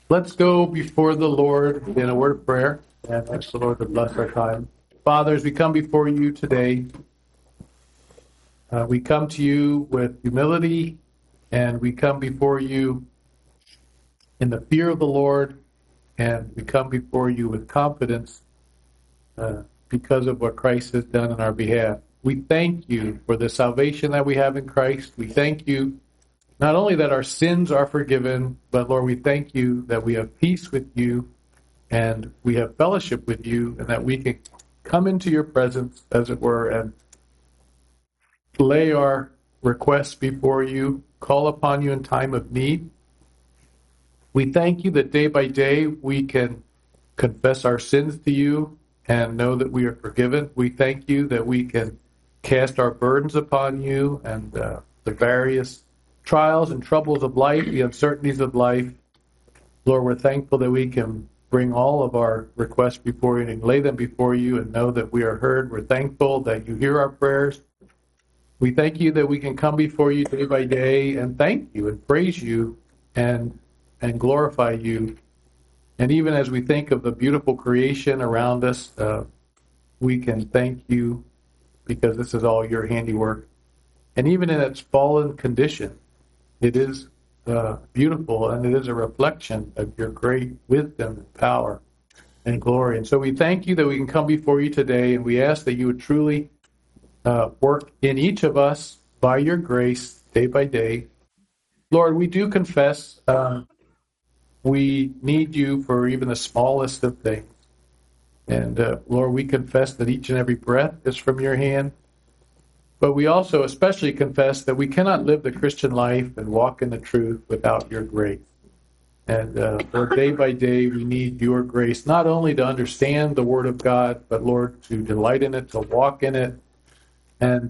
Let's go before the Lord in a word of prayer and ask the Lord to bless our time. Father, as we come before you today, we come to you with humility, and we come before you in the fear of the Lord, and we come before you with confidence because of what Christ has done on our behalf. We thank you for the salvation that we have in Christ. We thank you not only that our sins are forgiven, but Lord, we thank you that we have peace with you and we have fellowship with you, and that we can come into your presence, as it were, and lay our requests before you, call upon you in time of need. We thank you that day by day we can confess our sins to you and know that we are forgiven. We thank you that we can cast our burdens upon you and the various trials and troubles of life, the uncertainties of life. Lord, we're thankful that we can bring all of our requests before you and lay them before you and know that we are heard. We're thankful that you hear our prayers. We thank you that we can come before you day by day and thank you and praise you and glorify you. And even as we think of the beautiful creation around us, we can thank you because this is all your handiwork. And even in its fallen condition, it is beautiful, and it is a reflection of your great wisdom and power and glory. And so we thank you that we can come before you today, and we ask that you would truly work in each of us by your grace day by day. Lord, we do confess we need you for even the smallest of things. And Lord, we confess that each and every breath is from your hand. But we also especially confess that we cannot live the Christian life and walk in the truth without your grace. And Lord, day by day, we need your grace, not only to understand the Word of God, but Lord, to delight in it, to walk in it, and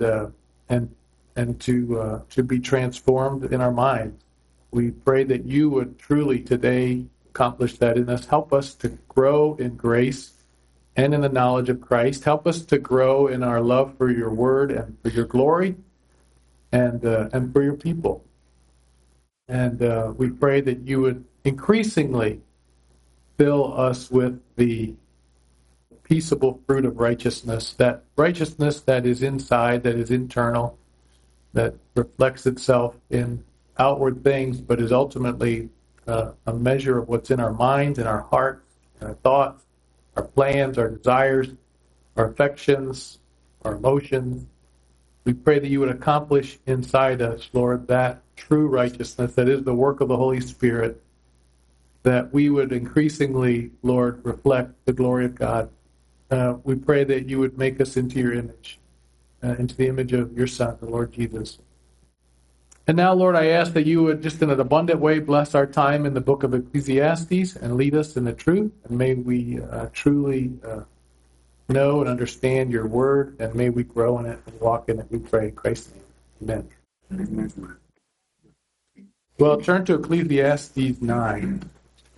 to be transformed in our minds. We pray that you would truly today accomplish that in us. Help us to grow in grace and in the knowledge of Christ. Help us to grow in our love for your word and for your glory and for your people. And we pray that you would increasingly fill us with the peaceable fruit of righteousness that is inside, that is internal, that reflects itself in outward things, but is ultimately a measure of what's in our minds, in our hearts, in our thoughts, our plans, our desires, our affections, our emotions. We pray that you would accomplish inside us, Lord, that true righteousness that is the work of the Holy Spirit, that we would increasingly, Lord, reflect the glory of God. We pray that you would make us into your image, into the image of your Son, the Lord Jesus. And now, Lord, I ask that you would just in an abundant way bless our time in the book of Ecclesiastes and lead us in the truth. And may we truly know and understand your word, and may we grow in it and walk in it. We pray in Christ's name. Amen. Well, turn to Ecclesiastes 9.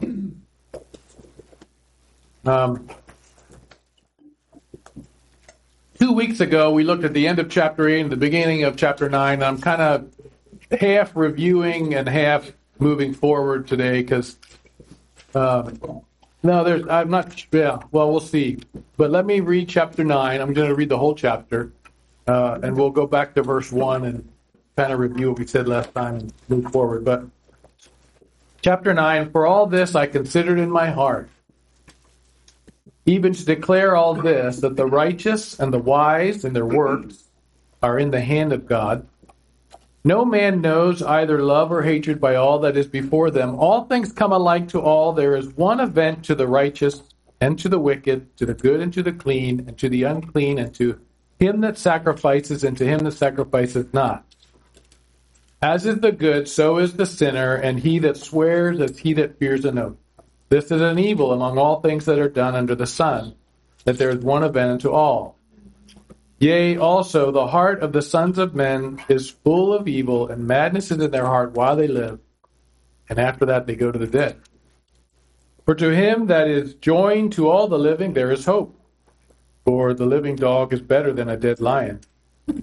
2 weeks ago, we looked at the end of chapter 8 and the beginning of chapter 9. I'm kind of half reviewing and half moving forward today because we'll see. But let me read chapter 9. I'm going to read the whole chapter, and we'll go back to verse 1 and kind of review what we said last time and move forward. But chapter 9, for all this I considered in my heart, even to declare all this, that the righteous and the wise in their works are in the hand of God. No man knows either love or hatred by all that is before them. All things come alike to all. There is one event to the righteous and to the wicked, to the good and to the clean, and to the unclean, and to him that sacrifices and to him that sacrifices not. As is the good, so is the sinner, and he that swears as he that fears an oath. This is an evil among all things that are done under the sun, that there is one event unto all. Yea, also the heart of the sons of men is full of evil, and madness is in their heart while they live, and after that they go to the dead. For to him that is joined to all the living there is hope, for the living dog is better than a dead lion.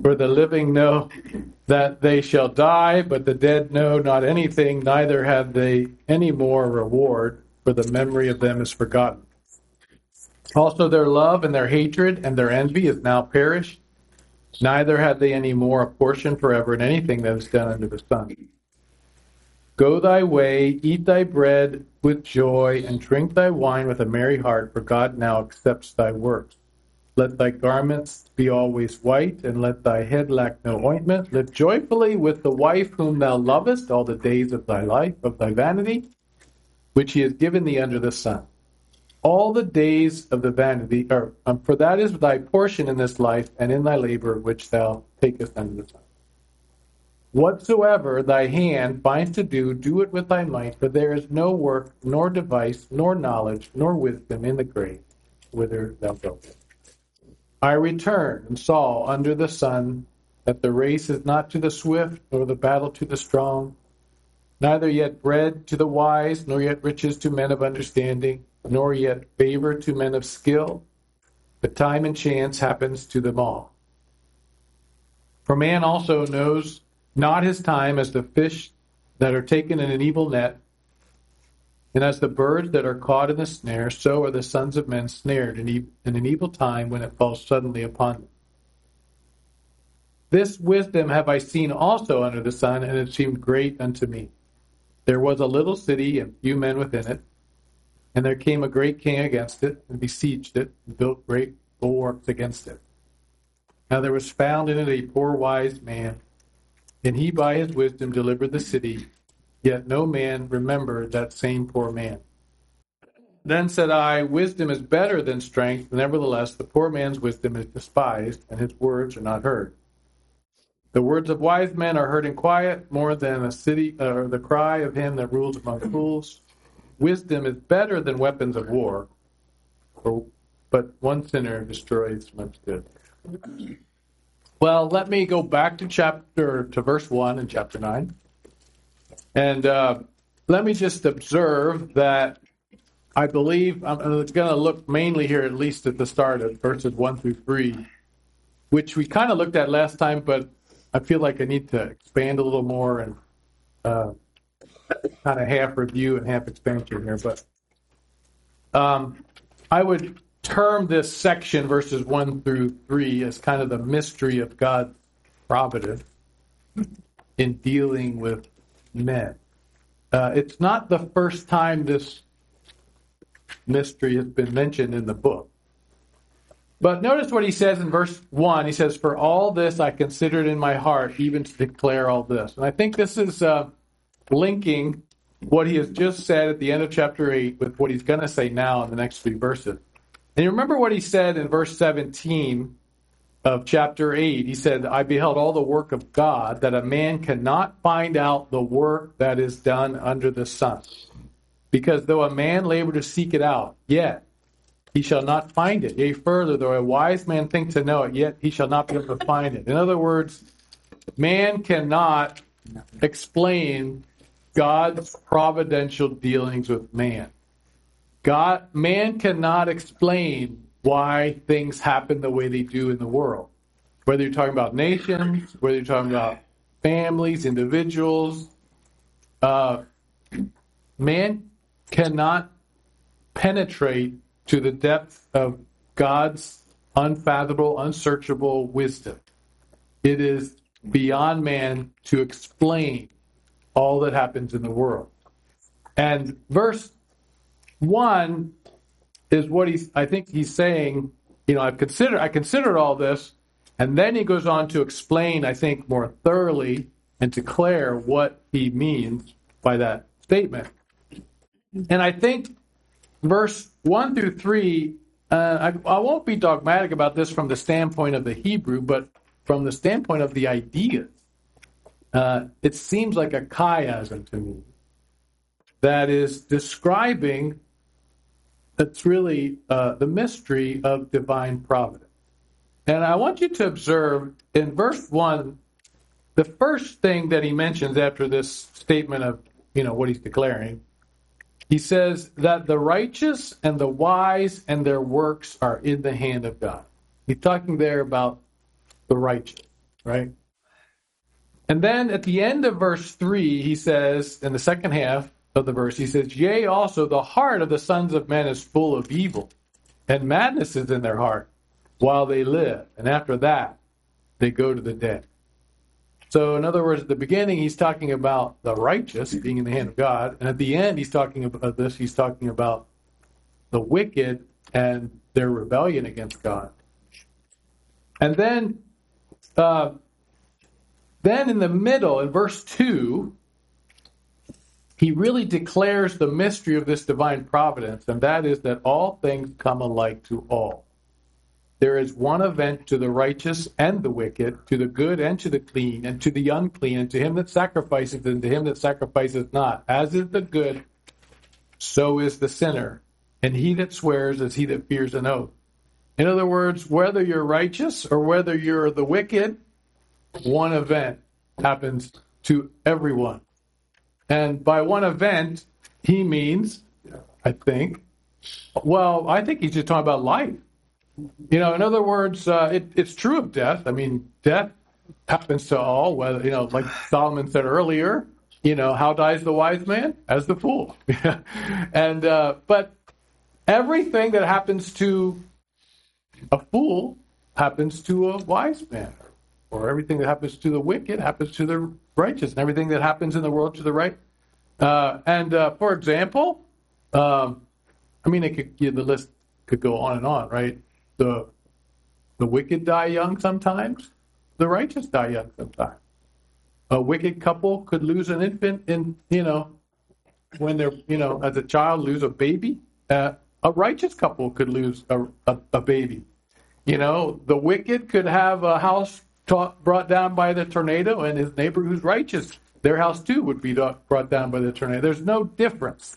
For the living know that they shall die, but the dead know not anything, neither have they any more reward, for the memory of them is forgotten. Also their love and their hatred and their envy is now perished, neither have they any more a portion forever in anything that is done under the sun. Go thy way, eat thy bread with joy, and drink thy wine with a merry heart, for God now accepts thy works. Let thy garments be always white, and let thy head lack no ointment. Live joyfully with the wife whom thou lovest all the days of thy life, of thy vanity, which he has given thee under the sun. All the days of the vanity, for that is thy portion in this life, and in thy labor which thou takest under the sun. Whatsoever thy hand finds to do, do it with thy might, for there is no work, nor device, nor knowledge, nor wisdom in the grave, whither thou goest. I returned and saw under the sun that the race is not to the swift, nor the battle to the strong, neither yet bread to the wise, nor yet riches to men of understanding, nor yet favor to men of skill, but time and chance happens to them all. For man also knows not his time, as the fish that are taken in an evil net, and as the birds that are caught in the snare, so are the sons of men snared in an evil time when it falls suddenly upon them. This wisdom have I seen also under the sun, and it seemed great unto me. There was a little city, and few men within it, and there came a great king against it, and besieged it, and built great bulwarks against it. Now there was found in it a poor wise man, and he by his wisdom delivered the city, yet no man remembered that same poor man. Then said I, wisdom is better than strength, nevertheless the poor man's wisdom is despised, and his words are not heard. The words of wise men are heard in quiet, more than a city, or the cry of him that rules among fools. Wisdom is better than weapons of war, but one sinner destroys much good. Well, let me go back to verse 1 in chapter 9. And let me just observe that I believe I'm going to look mainly here, at least at the start of verses 1 through 3, which we kind of looked at last time, but I feel like I need to expand a little more and kind of half review and half expansion here. But I would term this section, verses 1 through 3, as kind of the mystery of God's providence in dealing with men. It's not the first time this mystery has been mentioned in the book. But notice what he says in verse 1. He says, for all this I considered in my heart, even to declare all this. And I think this is linking what he has just said at the end of chapter 8 with what he's going to say now in the next few verses. And you remember what he said in verse 17 of chapter 8. He said, I beheld all the work of God, that a man cannot find out the work that is done under the sun. Because though a man labor to seek it out, yet he shall not find it. Yea, further, though a wise man think to know it, yet he shall not be able to find it. In other words, man cannot explain God's providential dealings with man. Man cannot explain why things happen the way they do in the world. Whether you're talking about nations, whether you're talking about families, individuals, man cannot penetrate to the depth of God's unfathomable, unsearchable wisdom. It is beyond man to explain all that happens in the world. And verse 1 is what I think he's saying, I considered all this, and then he goes on to explain, I think, more thoroughly and declare what he means by that statement. And I think verse 1 through 3, I won't be dogmatic about this from the standpoint of the Hebrew, but from the standpoint of the ideas. It seems like a chiasm to me that is describing, that's really the mystery of divine providence. And I want you to observe in verse 1, the first thing that he mentions after this statement of, what he's declaring, he says that the righteous and the wise and their works are in the hand of God. He's talking there about the righteous. right? And then at the end of verse 3, he says, in the second half of the verse, he says, yea, also the heart of the sons of men is full of evil, and madness is in their heart while they live. And after that, they go to the dead. So in other words, at the beginning, he's talking about the righteous being in the hand of God. And at the end, he's talking about the wicked and their rebellion against God. And then in the middle, in verse 2, he really declares the mystery of this divine providence, and that is that all things come alike to all. There is one event to the righteous and the wicked, to the good and to the clean, and to the unclean, and to him that sacrifices and to him that sacrifices not. As is the good, so is the sinner, and he that swears is he that fears an oath. In other words, whether you're righteous or whether you're the wicked, one event happens to everyone. And by one event, he means, I think he's just talking about life. In other words, it's true of death. I mean, death happens to all, whether, like Solomon said earlier, how dies the wise man? As the fool. And, but everything that happens to a fool happens to a wise man. Or everything that happens to the wicked happens to the righteous. And everything that happens in the world to the right. For example, the list could go on and on, right? The wicked die young sometimes. The righteous die young sometimes. A wicked couple could lose an infant when they're, as a child, lose a baby. A righteous couple could lose a baby. The wicked could have a house brought down by the tornado, and his neighbor who's righteous, their house too would be brought down by the tornado. There's no difference.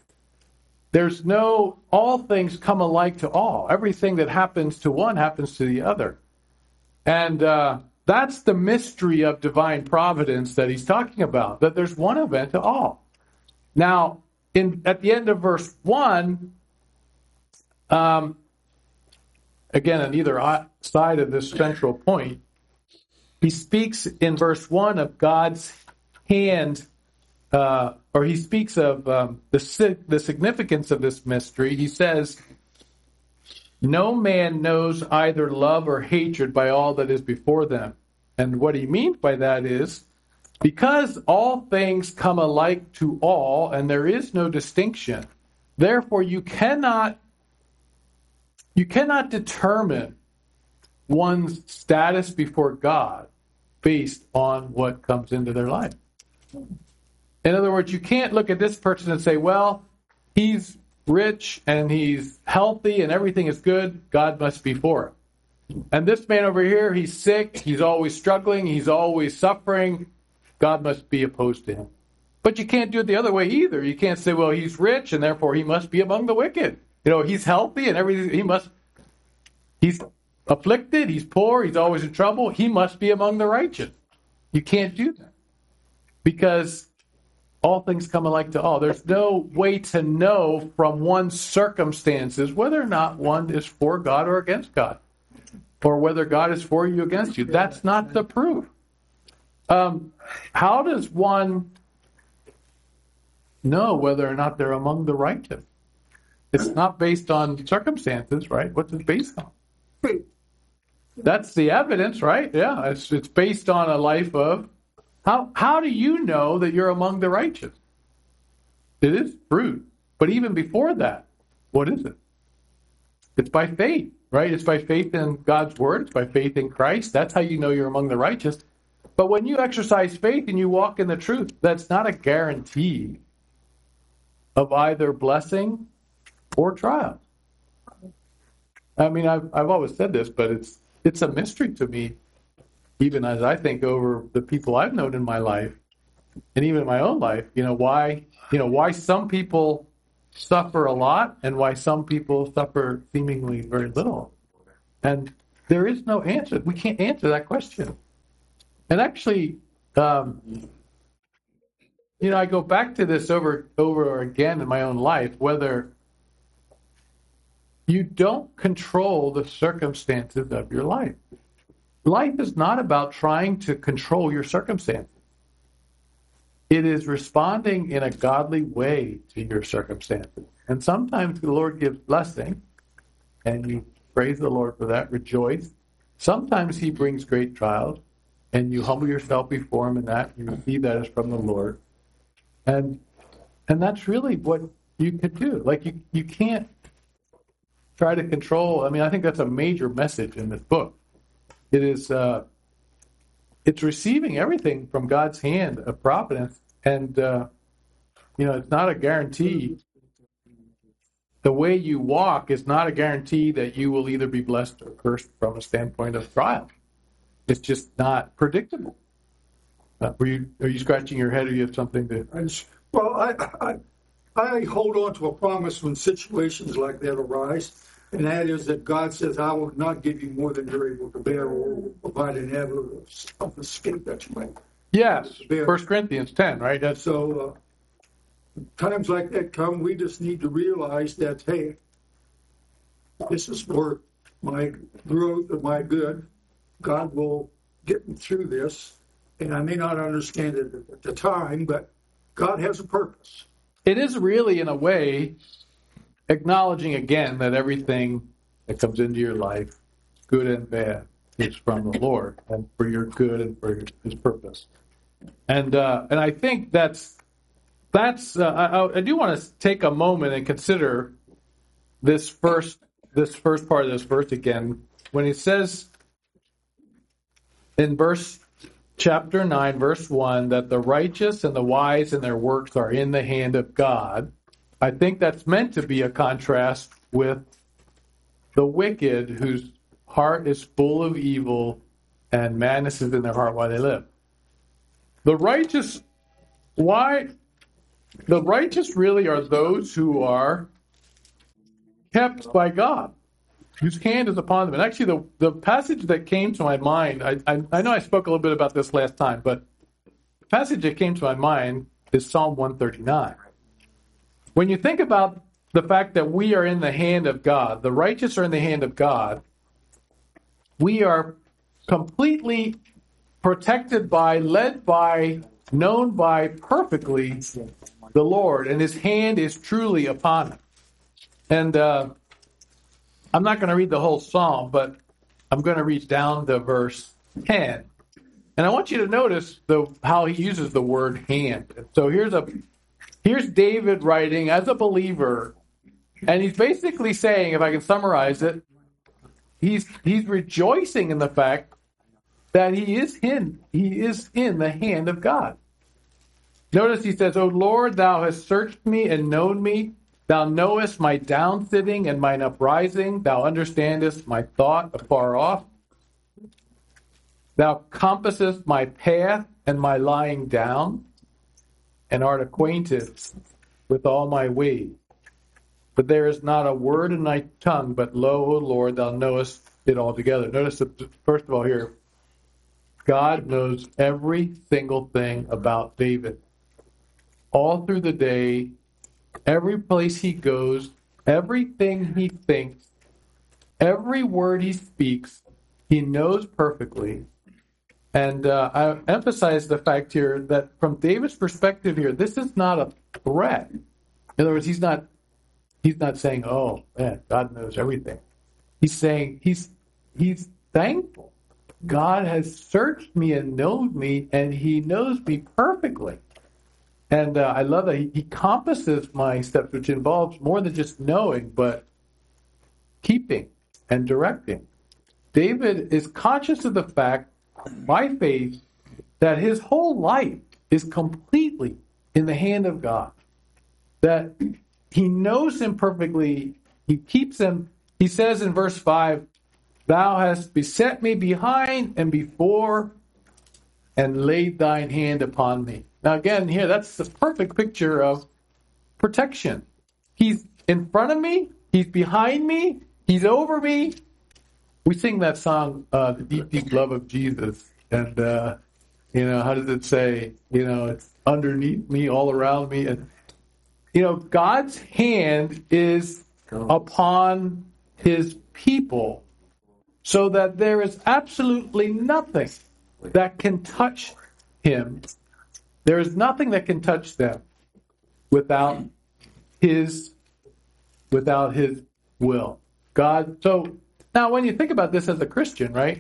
All things come alike to all. Everything that happens to one happens to the other. And that's the mystery of divine providence that he's talking about, that there's one event to all. Now, at the end of verse 1, again, on either side of this central point, he speaks in verse 1 of God's hand, or he speaks of the significance of this mystery. He says, no man knows either love or hatred by all that is before them. And what he means by that is, because all things come alike to all, and there is no distinction, therefore you cannot determine one's status before God based on what comes into their life. In other words, you can't look at this person and say, well, he's rich and he's healthy and everything is good, God must be for him. And this man over here, he's sick, he's always struggling, he's always suffering, God must be opposed to him. But you can't do it the other way either. You can't say, well, he's rich and therefore he must be among the wicked. He's healthy and everything, he's afflicted, he's poor, he's always in trouble, he must be among the righteous. You can't do that. Because all things come alike to all. There's no way to know from one's circumstances whether or not one is for God or against God, or whether God is for you or against you. That's not the proof. How does one know whether or not they're among the righteous? It's not based on circumstances, right? What's it based on? That's the evidence, right? Yeah, it's based on a life of... How do you know that you're among the righteous? It is fruit. But even before that, what is it? It's by faith, right? It's by faith in God's word. It's by faith in Christ. That's how you know you're among the righteous. But when you exercise faith and you walk in the truth, that's not a guarantee of either blessing or trial. I mean, I've always said this, but it's a mystery to me, even as I think over the people I've known in my life, and even in my own life, why some people suffer a lot and why some people suffer seemingly very little. And there is no answer. We can't answer that question. And actually, I go back to this over again in my own life, whether you don't control the circumstances of your life. life is not about trying to control your circumstances. It is responding in a godly way to your circumstances. And sometimes the Lord gives blessing, and you praise the Lord for that, rejoice. Sometimes he brings great trials, and you humble yourself before him in that. You see that is from the Lord. And that's really what you could do. Like, you can't try to control. I mean, I think that's a major message in this book. It is, it's receiving everything from God's hand of providence. And, it's not a guarantee. The way you walk is not a guarantee that you will either be blessed or cursed from a standpoint of trial. It's just not predictable. Are you scratching your head, or you have something to? I hold on to a promise when situations like that arise, and that is that God says, I will not give you more than you're able to bear, or provide an avenue of escape that you might. Yes, 1 Corinthians 10, right? So times like that come, we just need to realize that, hey, this is for my growth and my good. God will get me through this, and I may not understand it at the time, but God has a purpose. It is really, in a way, acknowledging again that everything that comes into your life, good and bad, is from the Lord and for your good and for his purpose. And I think that's I do want to take a moment and consider this first part of this verse again, when it says in chapter 9, verse 1, that the righteous and the wise in their works are in the hand of God. I think that's meant to be a contrast with the wicked, whose heart is full of evil and madness is in their heart while they live. The righteous really are those who are kept by God, whose hand is upon them. And actually, the passage that came to my mind, I know I spoke a little bit about this last time, but the passage that came to my mind is Psalm 139. When you think about the fact that we are in the hand of God, the righteous are in the hand of God, we are completely protected by, led by, known by perfectly the Lord, and his hand is truly upon us. And I'm not going to read the whole psalm, but I'm going to read down to verse 10. And I want you to notice how he uses the word hand. So here's David writing as a believer, and he's basically saying, if I can summarize it, he's rejoicing in the fact that he is in the hand of God. Notice he says, O Lord, thou hast searched me and known me. Thou knowest my downsitting and mine uprising. Thou understandest my thought afar off. Thou compassest my path and my lying down, and art acquainted with all my ways. But there is not a word in thy tongue, but lo, O Lord, thou knowest it altogether. Notice that, first of all, here, God knows every single thing about David. All through the day, every place he goes, everything he thinks, every word he speaks, he knows perfectly. And I emphasize the fact here that from David's perspective here, this is not a threat. In other words, he's not saying, "Oh man, God knows everything." He's saying he's thankful. God has searched me and known me, and he knows me perfectly. And I love that he compasses my steps, which involves more than just knowing, but keeping and directing. David is conscious of the fact, by faith, that his whole life is completely in the hand of God. That he knows him perfectly. He keeps him. He says in verse 5, Thou hast beset me behind and before, and laid thine hand upon me. Now again, here, that's the perfect picture of protection. He's in front of me. He's behind me. He's over me. We sing that song, The Deep, Deep Love of Jesus. And, how does it say? It's underneath me, all around me. And, God's hand is upon his people. so that there is absolutely nothing that can touch him. There is nothing that can touch them without his will. God. So now when you think about this as a Christian, right?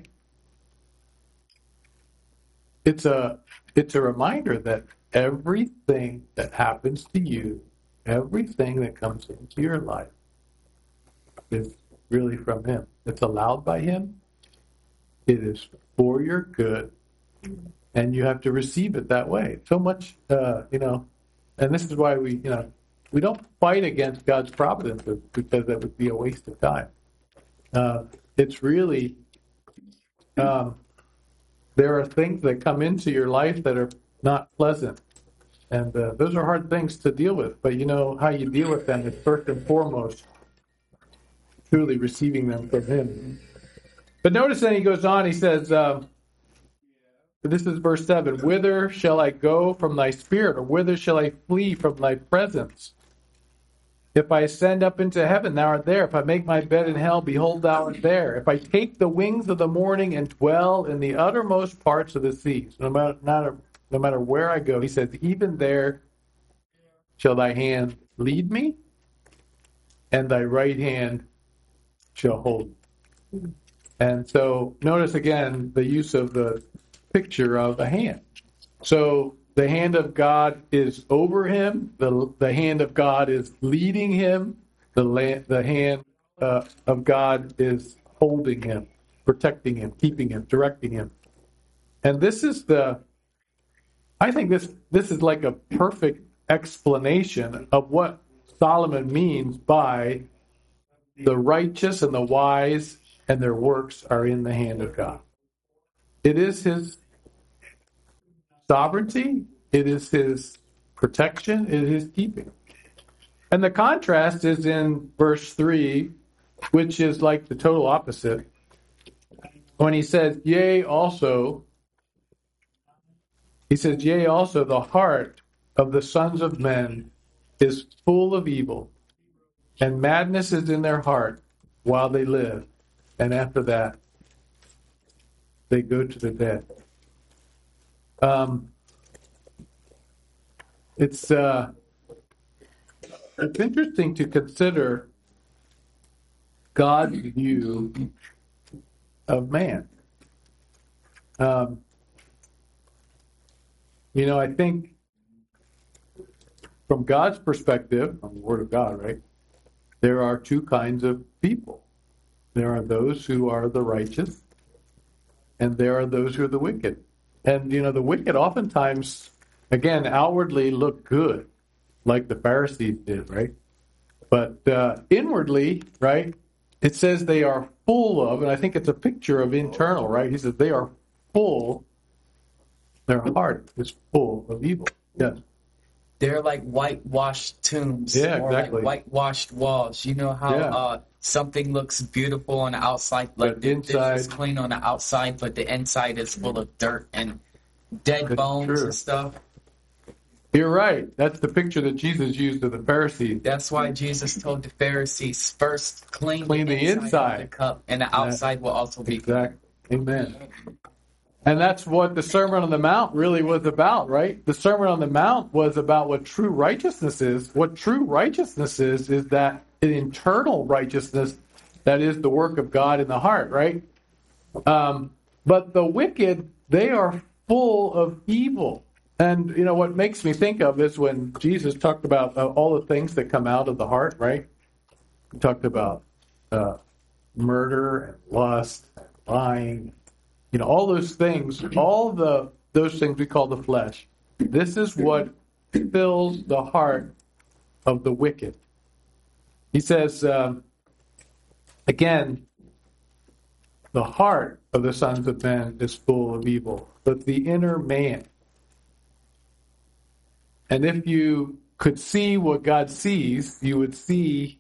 It's a reminder that everything that happens to you, everything that comes into your life is really from him. It's allowed by him. It is for your good. And you have to receive it that way. So much, and this is why we don't fight against God's providence because that would be a waste of time. It's really, there are things that come into your life that are not pleasant. And those are hard things to deal with. But you know how you deal with them is first and foremost truly receiving them from him. But notice then he goes on, he says, this is verse 7, whither shall I go from thy spirit, or whither shall I flee from thy presence? If I ascend up into heaven, thou art there. If I make my bed in hell, behold, thou art there. If I take the wings of the morning and dwell in the uttermost parts of the seas, no matter where I go, he says, even there shall thy hand lead me, and thy right hand shall hold me. And so notice again the use of the picture of a hand. So the hand of God is over him. The hand of God is leading him. The hand of God is holding him, protecting him, keeping him, directing him. And this is I think this is like a perfect explanation of what Solomon means by the righteous and the wise and their works are in the hand of God. It is his sovereignty. It is his protection. It is his keeping. And the contrast is in verse 3, which is like the total opposite. When he says, yea, also, the heart of the sons of men is full of evil, and madness is in their heart while they live. And after that, they go to the dead. It's interesting to consider God's view of man. I think from God's perspective, from the Word of God, right, there are two kinds of people. There are those who are the righteous, and there are those who are the wicked. And, the wicked oftentimes, again, outwardly look good, like the Pharisees did, right? But inwardly, right, it says they are full of, and I think it's a picture of internal, right? He says they are full, their heart is full of evil. Yes. They're like whitewashed tombs, yeah, or exactly. like whitewashed walls. You know how something looks beautiful on the outside, like this is clean on the outside, but the inside is full of dirt and dead bones and stuff. You're right. That's the picture that Jesus used of the Pharisees. That's why Jesus told the Pharisees, first clean the inside of the cup, and the outside will also be clean. Exactly. Amen. And that's what the Sermon on the Mount really was about, right? The Sermon on the Mount was about what true righteousness is. What true righteousness is that an internal righteousness that is the work of God in the heart, right? But the wicked, they are full of evil. And, what makes me think of is when Jesus talked about all the things that come out of the heart, right? He talked about murder and lust and lying, all those things, those things we call the flesh. This is what fills the heart of the wicked. He says, again, the heart of the sons of men is full of evil, but the inner man. And if you could see what God sees, you would see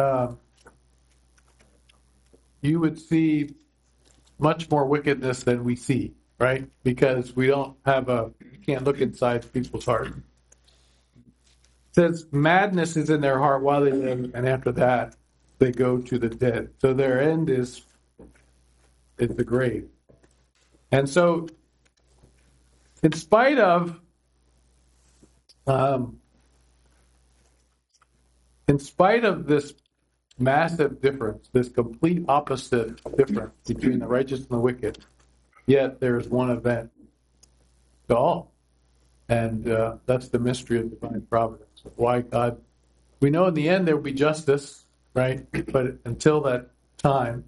much more wickedness than we see, right? Because we you can't look inside people's heart. It says madness is in their heart while they live, and after that they go to the dead. So their end is the grave. And so, in spite of this massive difference, this complete opposite difference between the righteous and the wicked, yet there's one event to all. And that's the mystery of divine providence. Why God, we know in the end there will be justice, right? But until that time,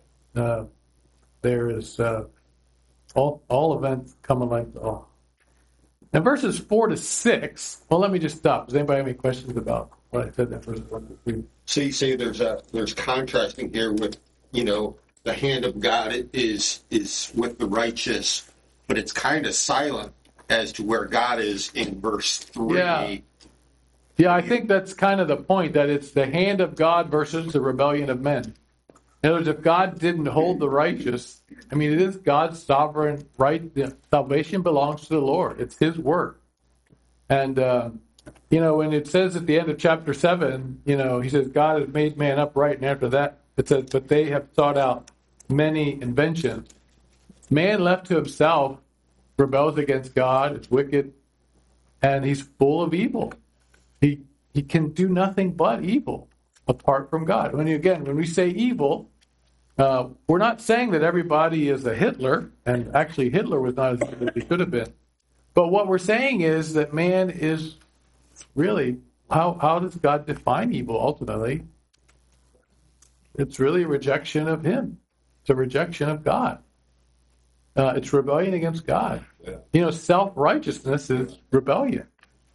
there is all events come alike to all. Now, verses 4 to 6. Well, let me just stop. Does anybody have any questions about what I said in verses 1 to 3? So you say there's contrasting here with, the hand of God is with the righteous, but it's kind of silent as to where God is in verse 3. Yeah, I think that's kind of the point, that it's the hand of God versus the rebellion of men. In other words, if God didn't hold the righteous, it is God's sovereign right. Salvation belongs to the Lord. It's His work. And, when it says at the end of chapter 7, He says, God has made man upright. And after that, it says, but they have sought out many inventions. Man left to himself rebels against God, is wicked, and he's full of evil. He can do nothing but evil apart from God. When we say evil, we're not saying that everybody is a Hitler, and actually Hitler was not as good as he could have been. But what we're saying is that man is really, how does God define evil ultimately? It's really a rejection of Him. It's a rejection of God. It's rebellion against God. Self-righteousness is rebellion.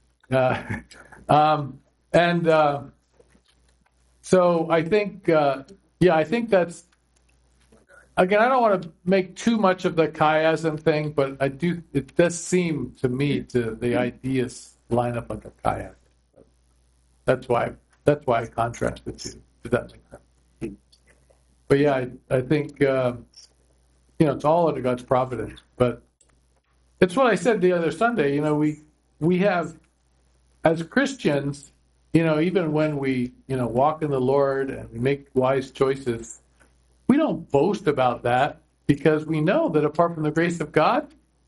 So I think, I think that's, again, I don't want to make too much of the chiasm thing, but it does seem to me the ideas line up like a chiasm. That's why I contrast the two. Does that make sense? But yeah, I think, it's all under God's providence. But it's what I said the other Sunday. We have, as Christians, even when we, walk in the Lord and we make wise choices, we don't boast about that because we know that apart from the grace of God,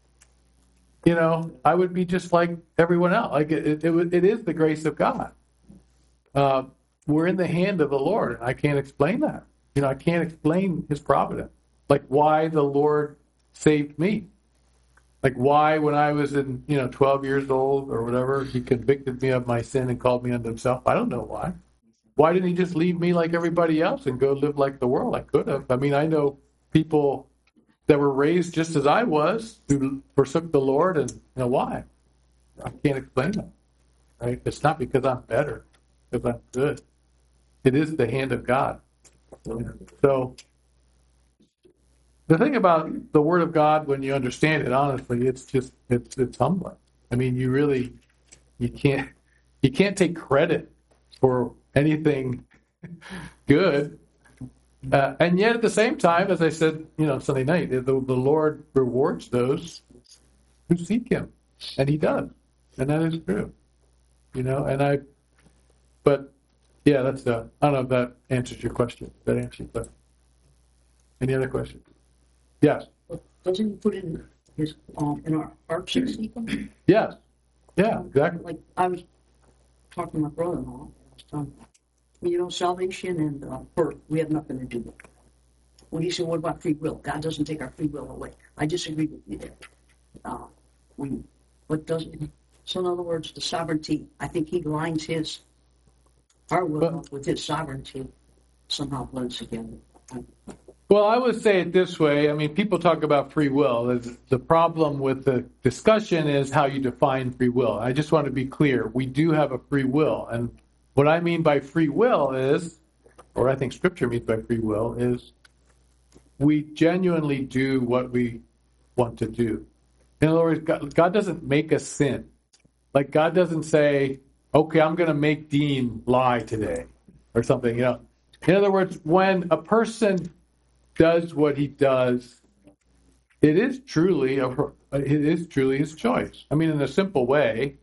I would be just like everyone else. Like it is the grace of God. We're in the hand of the Lord. I can't explain that. I can't explain His providence. Like why the Lord saved me. Like why, when I was in, 12 years old or whatever, He convicted me of my sin and called me unto Himself. I don't know why. Why didn't He just leave me like everybody else and go live like the world? I could have. I know people that were raised just as I was who forsook the Lord, and why? I can't explain that. Right? It's not because I'm better, because I'm good. It is the hand of God. So the thing about the Word of God, when you understand it, honestly, it's humbling. You can't take credit for anything good, and yet at the same time, as I said, Sunday night, the Lord rewards those who seek Him, and He does, and that is true. But yeah, that's I don't know if that answers your question. That answers your question. Any other questions? Yes. Doesn't He put in His in our hearts to seek Him? Yes. Yeah, exactly. Like I was talking to my brother-in-law. I was telling him, salvation and birth, we have nothing to do with it. Well, he said, what about free will? God doesn't take our free will away. I disagree with you there. So in other words, the sovereignty, I think He lines our will with His sovereignty, somehow blends together. Well, I would say it this way. People talk about free will. The problem with the discussion is how you define free will. I just want to be clear. We do have a free will. And what I mean by free will is, or I think Scripture means by free will, is we genuinely do what we want to do. In other words, God doesn't make us sin. Like God doesn't say, okay, I'm going to make Dean lie today or something. In other words, when a person does what he does, it is truly his choice. In a simple way.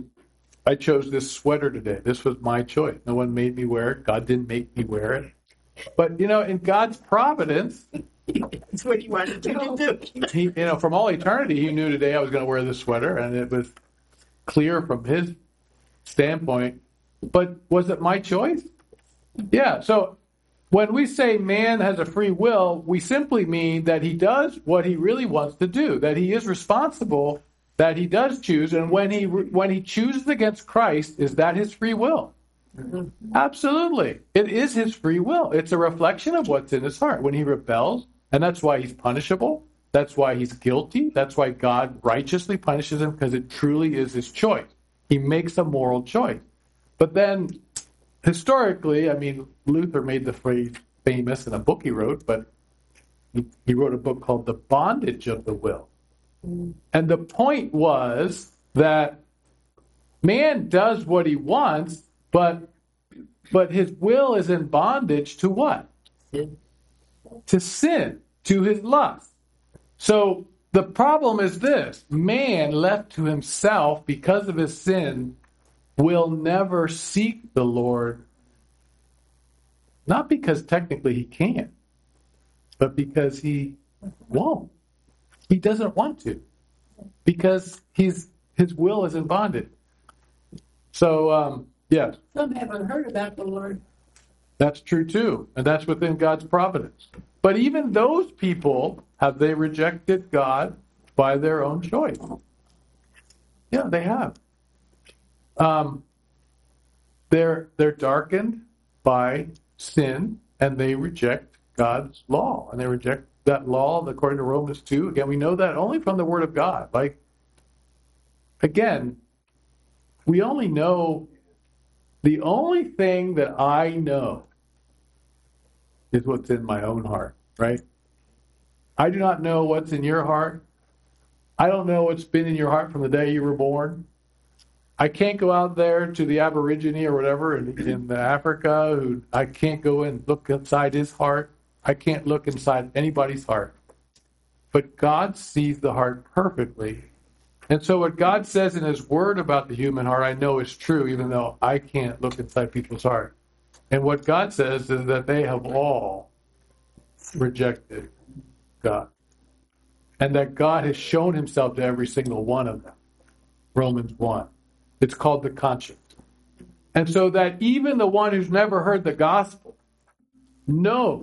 I chose this sweater today. This was my choice. No one made me wear it. God didn't make me wear it. But, in God's providence, That's what he wanted you to do. he, from all eternity, he knew today I was going to wear this sweater, and it was clear from his standpoint. But was it my choice? Yeah. So when we say man has a free will, we simply mean that he does what he really wants to do, that he is responsible, that he does choose. And when he chooses against Christ, is that his free will? Mm-hmm. Absolutely. It is his free will. It's a reflection of what's in his heart. When he rebels, and that's why he's punishable, that's why he's guilty, that's why God righteously punishes him, because it truly is his choice. He makes a moral choice. But then, historically, Luther made the phrase famous in a book he wrote, but he wrote a book called The Bondage of the Will. And the point was that man does what he wants, but his will is in bondage to what? Sin. To sin, to his lust. So the problem is this: man left to himself because of his sin will never seek the Lord, not because technically he can't, but because he won't. He doesn't want to, because his will is in bondage. So, yes. Some haven't heard about the Lord. That's true too, and that's within God's providence. But even those people, have they rejected God by their own choice? Yeah, they have. They're darkened by sin, and they reject God's law, and they reject that law according to Romans 2. Again, we know that only from the Word of God. Again, we only know, the only thing that I know is what's in my own heart, right? I do not know what's in your heart. I don't know what's been in your heart from the day you were born. I can't go out there to the Aborigine or whatever in Africa. I can't go and look inside his heart. I can't look inside anybody's heart. But God sees the heart perfectly. And so what God says in his word about the human heart, I know is true, even though I can't look inside people's heart. And what God says is that they have all rejected God. And that God has shown himself to every single one of them. Romans 1. It's called the conscience. And so that even the one who's never heard the gospel knows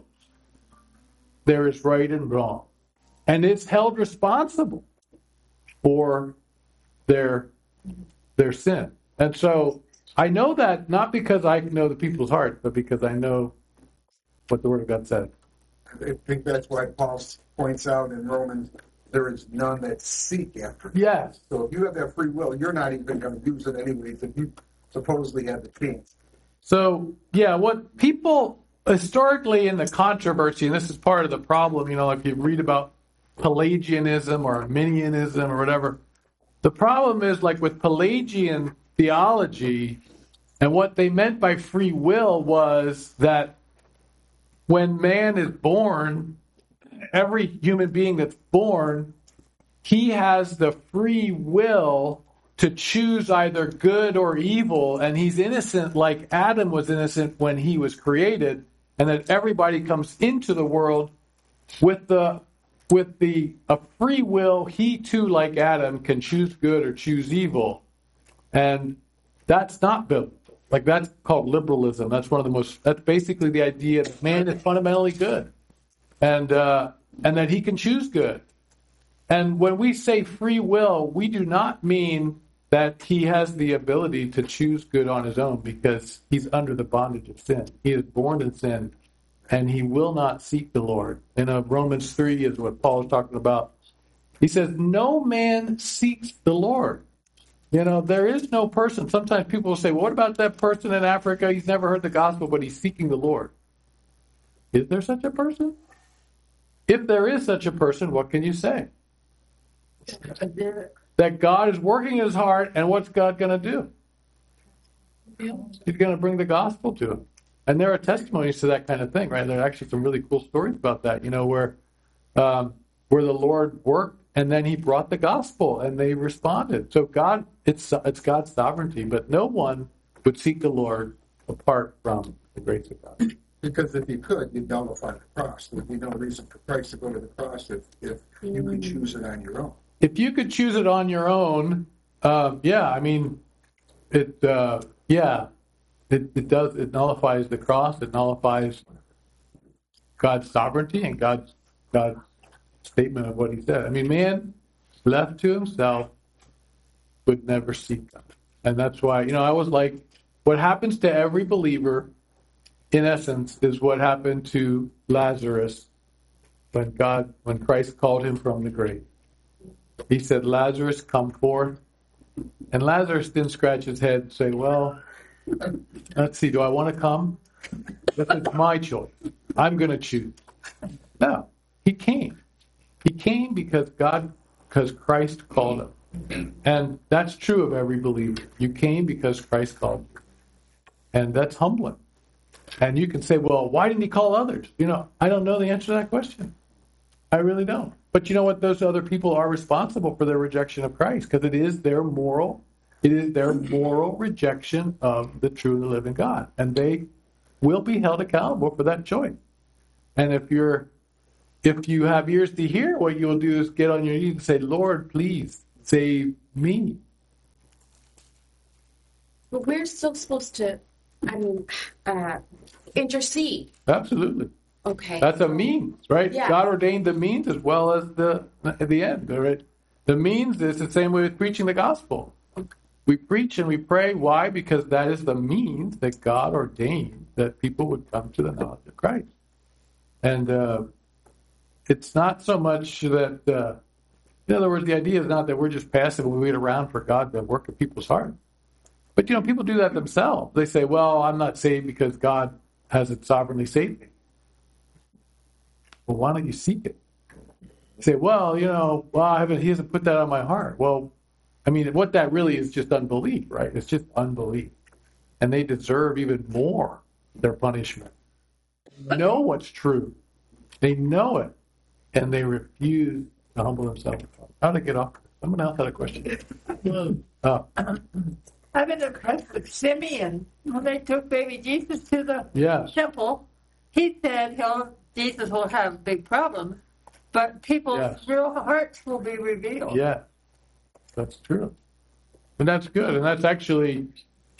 there is right and wrong. And is held responsible for their sin. And so I know that not because I know the people's heart, but because I know what the Word of God says. I think that's why Paul points out in Romans, there is none that seek after God. Yes. So if you have that free will, you're not even going to use it anyways if you supposedly have the chance. So, yeah, what people historically in the controversy, and this is part of the problem, if you read about Pelagianism or Arminianism or whatever, the problem is like with Pelagian theology, and what they meant by free will was that when man is born, every human being that's born, he has the free will to choose either good or evil, and he's innocent like Adam was innocent when he was created, and that everybody comes into the world with a free will. He too, like Adam, can choose good or choose evil, and that's not biblical. Like, that's called liberalism. That's that's basically the idea that man is fundamentally good, and that he can choose good. And when we say free will, we do not mean that he has the ability to choose good on his own, because he's under the bondage of sin. He is born in sin, and he will not seek the Lord. And Romans 3 is what Paul is talking about. He says, no man seeks the Lord. There is no person. Sometimes people will say, well, what about that person in Africa? He's never heard the gospel, but he's seeking the Lord. Is there such a person? If there is such a person, what can you say? That God is working his heart, and what's God going to do? He's going to bring the gospel to him. And there are testimonies to that kind of thing, right? There are actually some really cool stories about that, where the Lord worked, and then he brought the gospel, and they responded. So God, it's God's sovereignty, but no one would seek the Lord apart from the grace of God. Because if you could, you'd nullify the cross. There'd be no reason for Christ to go to the cross if you could choose it on your own. If you could choose it on your own, yeah, I mean, it does. It nullifies the cross. It nullifies God's sovereignty and God's statement of what He said. I mean, man left to himself would never seek God, and that's why I was like, what happens to every believer, in essence, is what happened to Lazarus when Christ called him from the grave. He said, "Lazarus, come forth." And Lazarus didn't scratch his head and say, "Well, let's see, do I want to come? That's my choice. I'm going to choose." No, he came. He came because Christ called him. And that's true of every believer. You came because Christ called you. And that's humbling. And you can say, well, why didn't he call others? I don't know the answer to that question. I really don't. But you know what? Those other people are responsible for their rejection of Christ, because it is their moral rejection of the true and the living God. And they will be held accountable for that choice. And if you have ears to hear, what you'll do is get on your knees and say, "Lord, please save me." But we're still supposed to, intercede. Absolutely. Okay. That's a means, right? Yeah. God ordained the means as well as the end, all right? The means is the same way with preaching the gospel. We preach and we pray. Why? Because that is the means that God ordained that people would come to the knowledge of Christ. And it's not so much that, in other words, the idea is not that we're just passive and we wait around for God to work in people's hearts. But, people do that themselves. They say, well, I'm not saved because God hasn't sovereignly saved me. Well, why don't you seek it? You say, well, he hasn't put that on my heart. Well, what that really is just unbelief, right? It's just unbelief. And they deserve even more their punishment. They know what's true. They know it. And they refuse to humble themselves. How to get off? Someone else had a question. I've been impressed with Simeon. When they took baby Jesus to the temple, he said Jesus will have big problems, but people's real hearts will be revealed. Yeah, that's true. And that's good. And that's actually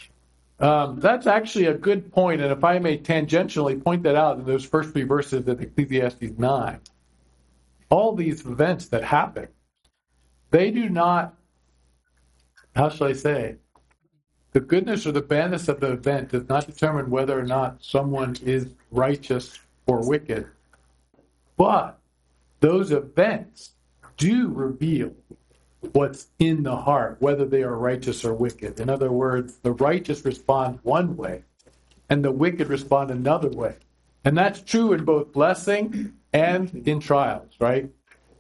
a good point. And if I may tangentially point that out in those first 3 verses of Ecclesiastes 9, all these events that happen, they do not, how shall I say, the goodness or the badness of the event does not determine whether or not someone is righteous or wicked. But those events do reveal what's in the heart, whether they are righteous or wicked. In other words, the righteous respond one way, and the wicked respond another way. And that's true in both blessing and in trials, right?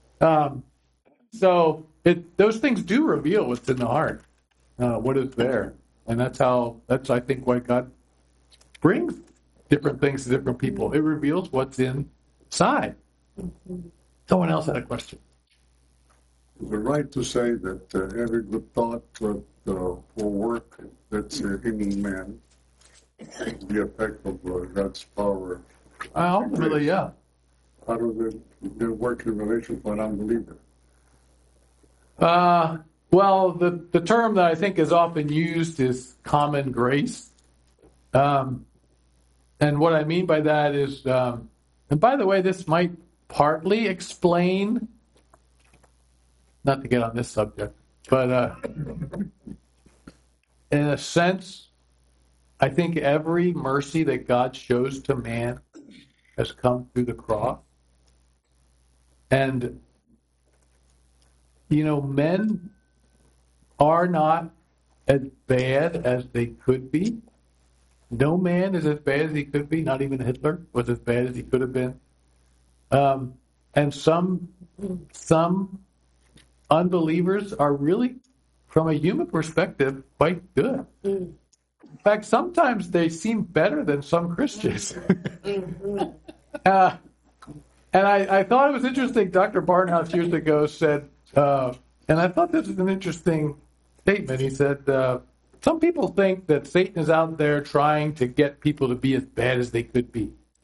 So those things do reveal what's in the heart, what is there. And that's I think why God brings different things to different people. It reveals what's inside. Someone else had a question. Is it right to say that every good thought will work that's in man, the effect of God's power? Ultimately, yeah. How does it work in relation to an unbeliever? Well, the term that I think is often used is common grace. And what I mean by that is, and by the way, this might partly explain, not to get on this subject, but in a sense, I think every mercy that God shows to man has come through the cross. And, men are not as bad as they could be. No man is as bad as he could be. Not even Hitler was as bad as he could have been. And some unbelievers are really, from a human perspective, quite good. In fact, sometimes they seem better than some Christians. And I thought it was interesting. Dr. Barnhouse years ago said, and I thought this was an interesting statement. He said, some people think that Satan is out there trying to get people to be as bad as they could be.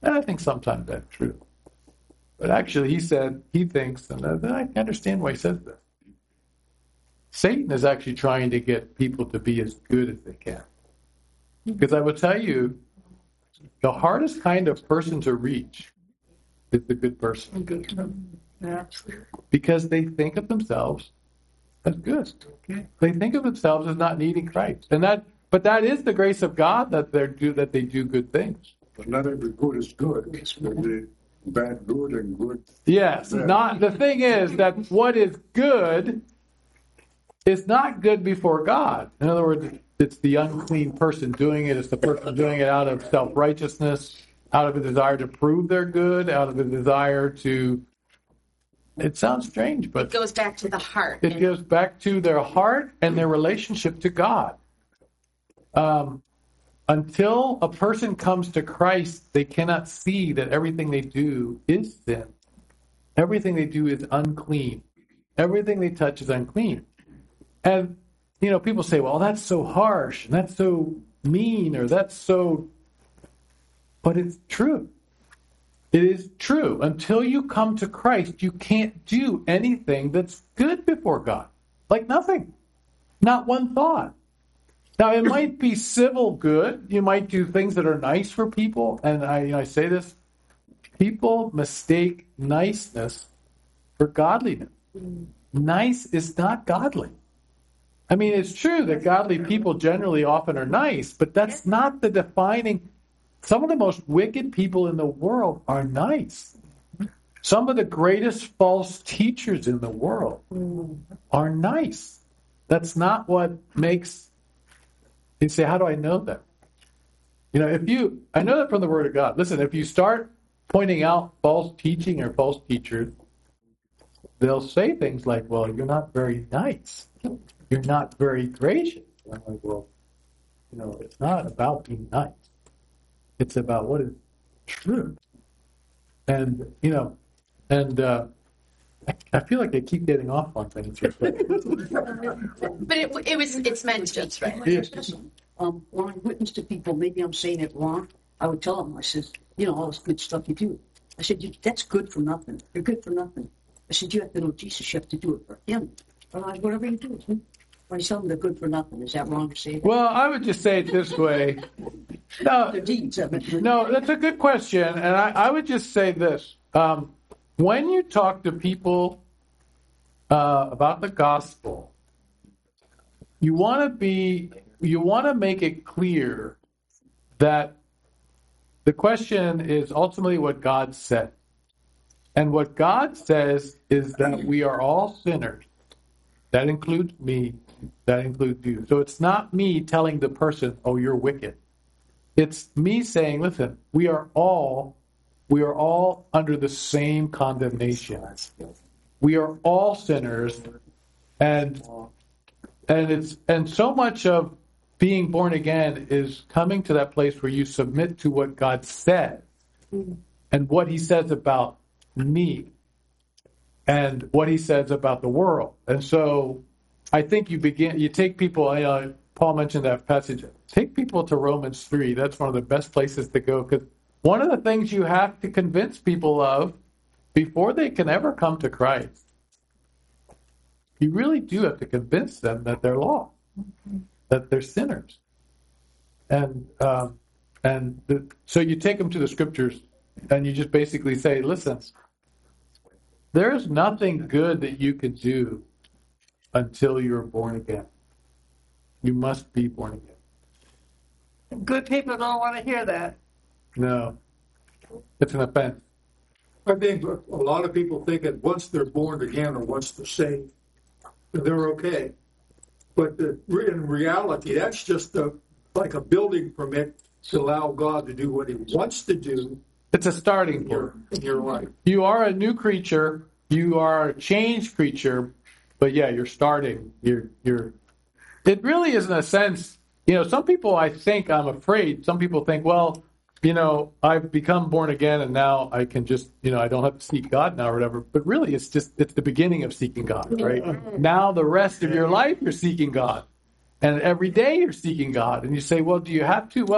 And I think sometimes that's true. But actually, he thinks, and I understand why he says this. Satan is actually trying to get people to be as good as they can. Because I will tell you, the hardest kind of person to reach is the good person. Because they think of themselves as good. They think of themselves as not needing Christ. But that is the grace of God that they do good things. But not every good is good. It's bad good and good. Yes. The thing is that what is good is not good before God. In other words, it's the unclean person doing it. It's the person doing it out of self-righteousness, out of a desire to prove they're good, out of a desire to... It sounds strange, but... It goes back to the heart. It goes back to their heart and their relationship to God. Until a person comes to Christ, they cannot see that everything they do is sin. Everything they do is unclean. Everything they touch is unclean. And, people say, well, that's so harsh, and that's so mean, or that's so... But it's true. It is true. Until you come to Christ, you can't do anything that's good before God. Like nothing. Not one thought. Now, it might be civil good. You might do things that are nice for people. And I say this, people mistake niceness for godliness. Nice is not godly. I mean, it's true that godly people generally often are nice, but that's not the defining... Some of the most wicked people in the world are nice. Some of the greatest false teachers in the world are nice. That's not what makes... You say, how do I know that? I know that from the Word of God. Listen, if you start pointing out false teaching or false teachers, they'll say things like, well, you're not very nice. You're not very gracious. I'm like, well, it's not about being nice. It's about what is true. And, I feel like I keep getting off on things. But it's meant to be, right? Yes. When I witness to people, maybe I'm saying it wrong, I would tell them, I said, all this good stuff you do. I said, that's good for nothing. You're good for nothing. I said, you have to know Jesus. You have to do it for him. Otherwise, whatever you do, when I tell them they're good for nothing, is that wrong to say that? Well, I would just say it this way. No, that's a good question. And I would just say this. When you talk to people about the gospel, you want to make it clear that the question is ultimately what God said. And what God says is that we are all sinners. That includes me. That includes you. So it's not me telling the person, oh, you're wicked. It's me saying, listen, we are all under the same condemnation. We are all sinners, and so much of being born again is coming to that place where you submit to what God says and what he says about me and what he says about the world. And so I think you take people, Paul mentioned that passage, take people to Romans 3. That's one of the best places to go, because one of the things you have to convince people of before they can ever come to Christ, you really do have to convince them that they're lost, that they're sinners. So you take them to the scriptures and you just basically say, listen, there's nothing good that you can do until you're born again. You must be born again. Good people don't want to hear that. No. It's an offense. I think a lot of people think that once they're born again or once they're saved, they're okay. But in reality, that's just like a building permit to allow God to do what he wants to do. It's a starting point in your life. You are a new creature. You are a changed creature. But yeah, you're starting. It really is in a sense, some people, I'm afraid, some people think, well, I've become born again and now I can just, I don't have to seek God now or whatever. But really, it's the beginning of seeking God, right? Now the rest of your life, you're seeking God. And every day you're seeking God. And you say, well, do you have to? Well,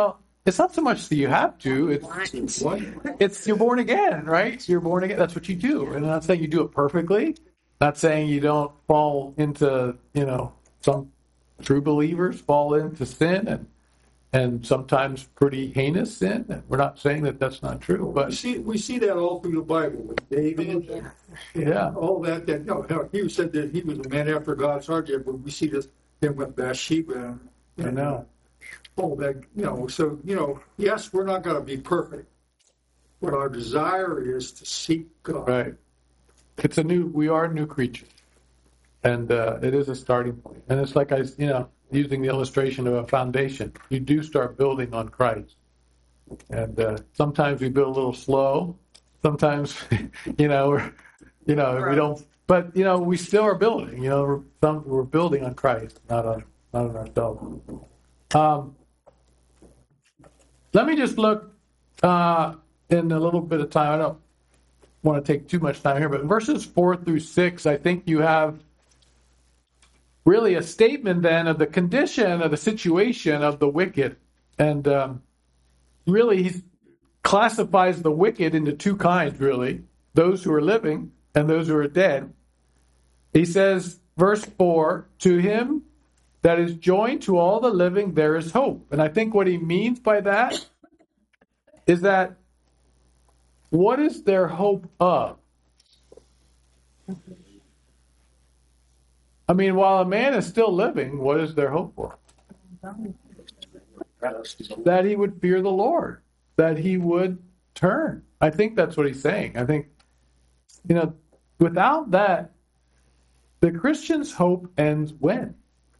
it's not so much that you have to. It's you're born again, right? You're born again. That's what you do. And I'm not saying you do it perfectly. Not saying you don't fall into, some true believers fall into sin and sometimes pretty heinous sin. We're not saying that that's not true, but we see that all through the Bible with David, all that. He said that he was a man after God's heart. But we see this him with Bathsheba. I know. All that, So yes, we're not going to be perfect, but our desire is to seek God. Right. We are a new creature, and it is a starting point. And it's like using the illustration of a foundation. You do start building on Christ. And sometimes we build a little slow. Sometimes, we don't. But we still are building. We're building on Christ, not on ourselves. Let me just look in a little bit of time. I don't want to take too much time here, but verses 4 through 6, I think you have really a statement then of the condition of the situation of the wicked. And really, he classifies the wicked into two kinds, really. Those who are living and those who are dead. He says, verse 4, to him that is joined to all the living, there is hope. And I think what he means by that is that what is their hope of? I mean, while a man is still living, what is their hope for? That he would fear the Lord, that he would turn. I think that's what he's saying. I think, without that, the Christian's hope ends when?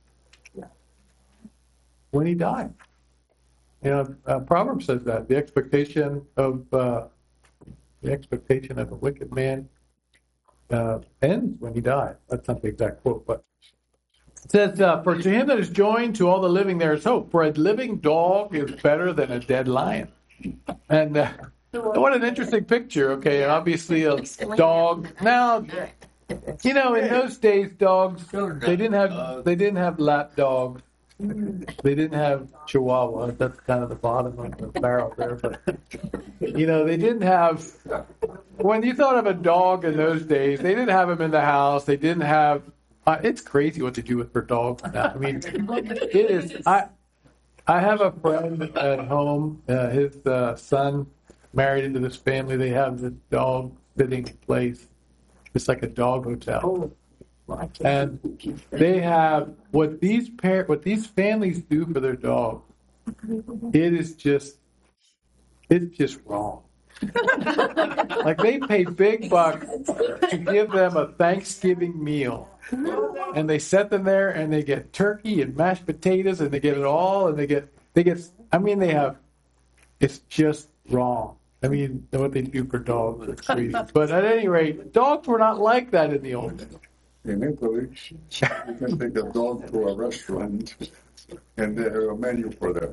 When he died. Proverbs says that the expectation of a wicked man ends when he dies. That's not the exact quote, but it says, "For to him that is joined to all the living, there is hope. For a living dog is better than a dead lion." And what an interesting picture. Okay, obviously a dog. Now, in those days, dogs they didn't have lap dogs. They didn't have Chihuahua. That's kind of the bottom of the barrel there. But, they didn't have... When you thought of a dog in those days, they didn't have them in the house. They didn't have... it's crazy what they do with their dogs now. I mean, it is... I have a friend at home. His son married into this family. They have this dog sitting place. It's like a dog hotel. And they have what these families do for their dogs. It's just wrong. Like they pay big bucks to give them a Thanksgiving meal, and they set them there, and they get turkey and mashed potatoes, and they get it all, and they get. I mean, they have. It's just wrong. I mean, what they do for dogs is crazy. But at any rate, dogs were not like that in the old days. In Italy, you can take a dog to a restaurant and they have a menu for that.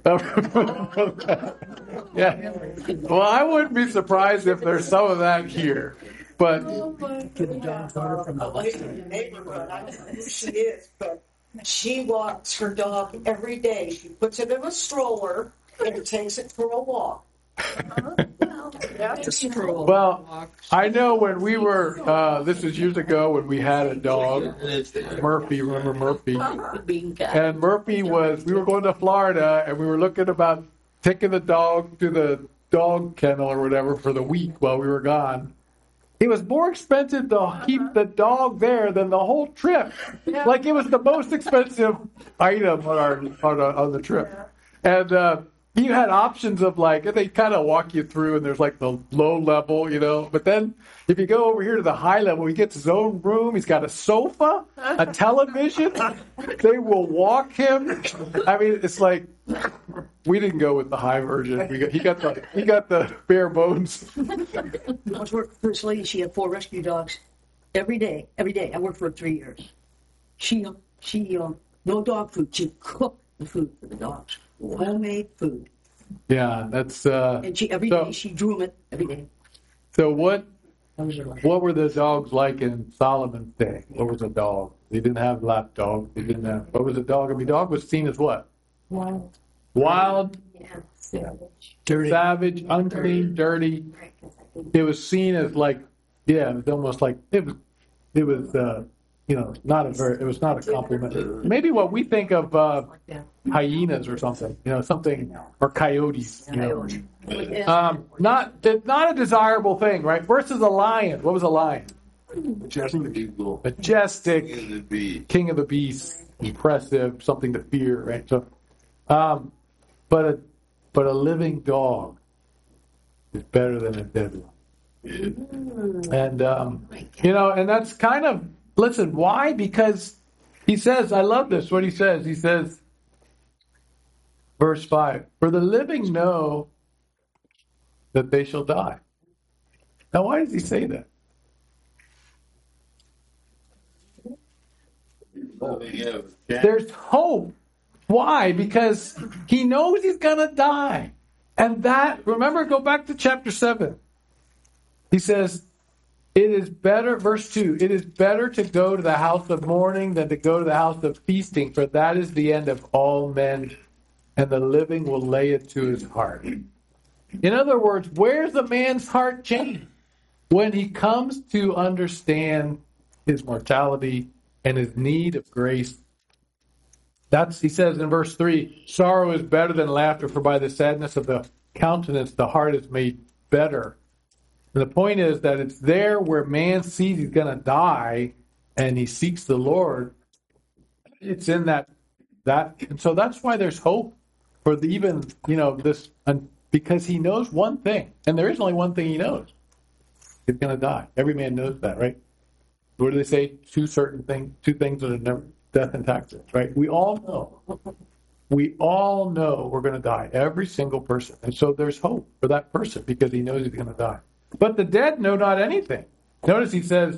Yeah. Well, I wouldn't be surprised if there's some of that here. But A lady in the neighborhood, I don't know who she is, but she walks her dog every day. She puts it in a stroller and takes it for a walk. Well, I know when we were, this was years ago when we had a dog, Murphy, remember Murphy? And Murphy we were going to Florida and we were looking about taking the dog to the dog kennel or whatever for the week while we were gone. It was more expensive to keep the dog there than the whole trip. Like it was the most expensive item on the trip. And, you had options of they kind of walk you through and there's the low level, but then if you go over here to the high level, he gets his own room. He's got a sofa, a television. They will walk him. I mean, it's like, we didn't go with the high version. He got the bare bones. I was working for this lady. She had 4 rescue dogs every day. I worked for her 3 years. She no dog food. She cooked the food for the dogs. Homemade food. Yeah, that's. And every day she drew it every day. So what were the dogs like in Solomon's day? What was a dog? They didn't have lap dogs. They didn't have. What was a dog? I mean, dog was seen as what? Wild. wild, Dirty. savage, unclean, dirty. It was seen as like, yeah, it was almost like it was not a very, it was not a compliment. Maybe what we think of hyenas or something, something, or coyotes. Not a desirable thing, right? Versus a lion. What was a lion? Majestic, king of the beasts, impressive, something to fear, right? So, but a living dog is better than a dead one. And and that's kind of, listen, why? Because he says, I love this, what he says. He says, verse 5, for the living know that they shall die. Now, why does he say that? There's hope. Why? Because he knows he's going to die. And that, remember, go back to chapter 7. He says, it is better, verse 2, it is better to go to the house of mourning than to go to the house of feasting, for that is the end of all men, and the living will lay it to his heart. In other words, where's a man's heart changed? When he comes to understand his mortality and his need of grace. He says in verse 3, sorrow is better than laughter, for by the sadness of the countenance the heart is made better. And the point is that it's there where man sees he's going to die and he seeks the Lord. It's in that, and so that's why there's hope for this, because he knows one thing, and there is only one thing he knows. He's going to die. Every man knows that, right? What do they say? Two things that are never, death and taxes, right? We all know. We all know we're going to die. Every single person. And so there's hope for that person because he knows he's going to die. But the dead know not anything. Notice he says,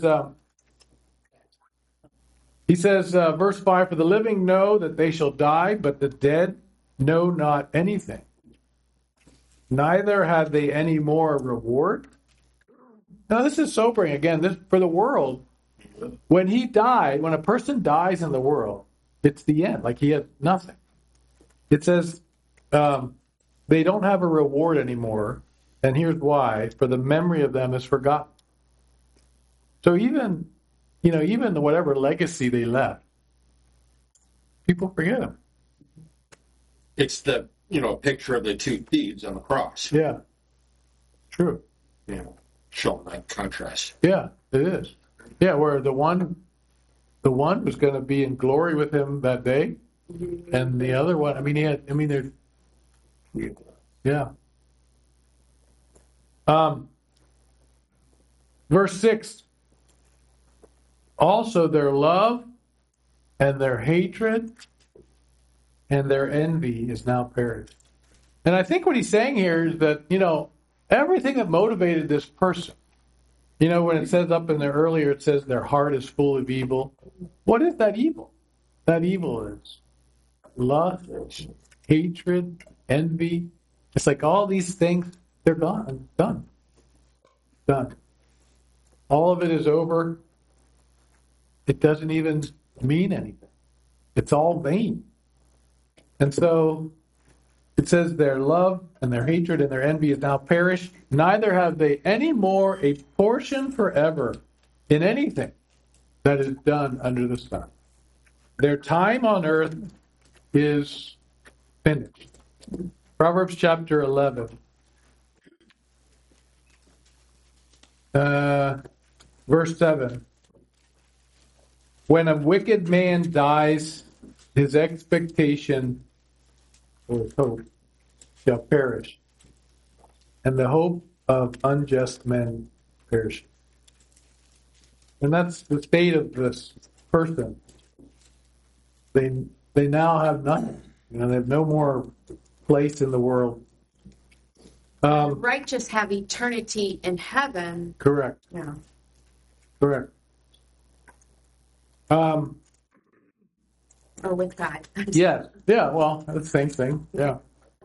verse 5, for the living know that they shall die, but the dead know not anything. Neither have they any more reward. Now this is sobering. Again, this for the world. When a person dies in the world, it's the end. Like he has nothing. It says they don't have a reward anymore. And here's why: for the memory of them is forgotten. So even whatever legacy they left, people forget them. It's the picture of the two thieves on the cross. Yeah, true. Showing that contrast. Yeah, it is. Yeah, where the one was going to be in glory with him that day, and the other one. Yeah. Verse 6, also their love and their hatred and their envy is now perished. And I think what he's saying here is that, everything that motivated this person, when it says up in there earlier, it says their heart is full of evil. What is that evil? That evil is lust, hatred, envy. It's like all these things, they're gone, done. All of it is over. It doesn't even mean anything. It's all vain. And so it says their love and their hatred and their envy is now perished. Neither have they any more a portion forever in anything that is done under the sun. Their time on earth is finished. Proverbs chapter 11. Verse 7. When a wicked man dies, his expectation or his hope shall perish, and the hope of unjust men perishes. And that's the state of this person. They now have nothing. They have no more place in the world. The righteous have eternity in heaven. Correct. Yeah. Correct. Or with God. Yes. Yeah, well, that's the same thing. Yeah.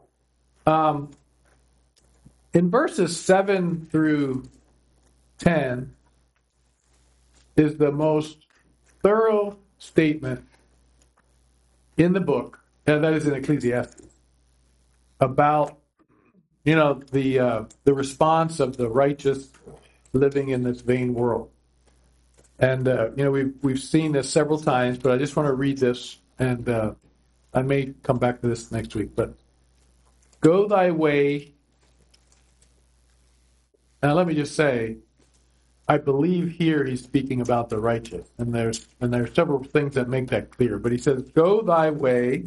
In verses 7 through 10 is the most thorough statement in the book, and that is in Ecclesiastes. about, the response of the righteous living in this vain world. And, we've seen this several times, but I just want to read this, and I may come back to this next week. But go thy way. Now, let me just say, I believe here he's speaking about the righteous, and there are several things that make that clear. But he says, go thy way,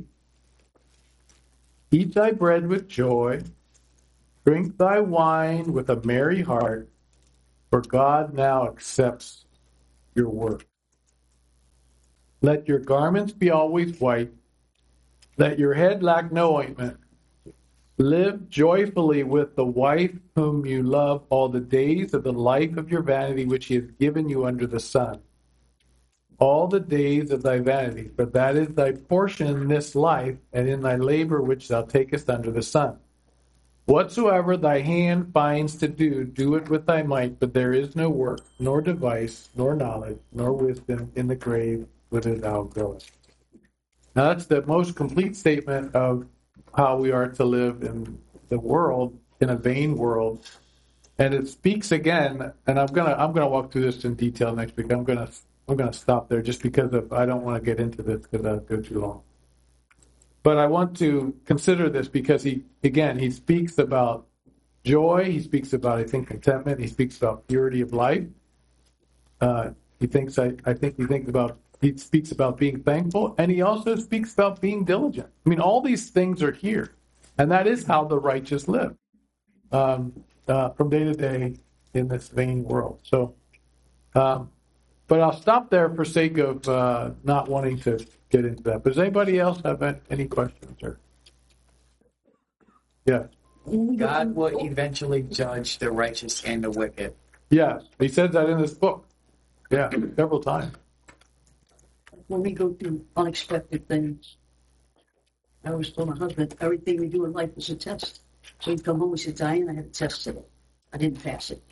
eat thy bread with joy, drink thy wine with a merry heart, for God now accepts your work. Let your garments be always white, let your head lack no ointment. Live joyfully with the wife whom you love all the days of the life of your vanity which he has given you under the sun. All the days of thy vanity, for that is thy portion in this life, and in thy labor which thou takest under the sun. Whatsoever thy hand finds to do, do it with thy might, but there is no work, nor device, nor knowledge, nor wisdom in the grave whither thou goest. Now that's the most complete statement of how we are to live in the world, in a vain world. And it speaks again, and I'm gonna walk through this in detail next week. I'm gonna stop there just because I don't want to get into this because that'll go too long. But I want to consider this because he speaks about joy, he speaks about, I think, contentment, he speaks about purity of life. He speaks about being thankful, and he also speaks about being diligent. I mean, all these things are here, and that is how the righteous live from day to day in this vain world. So, but I'll stop there for sake of not wanting to get into that. But does anybody else have any questions? Or yeah, God will eventually judge the righteous and the wicked. Yes, he says that in this book. Yeah, several times. When we go through unexpected things, I always told my husband, everything we do in life is a test. So he'd come home and say, Diane, I had a test today. I didn't pass it.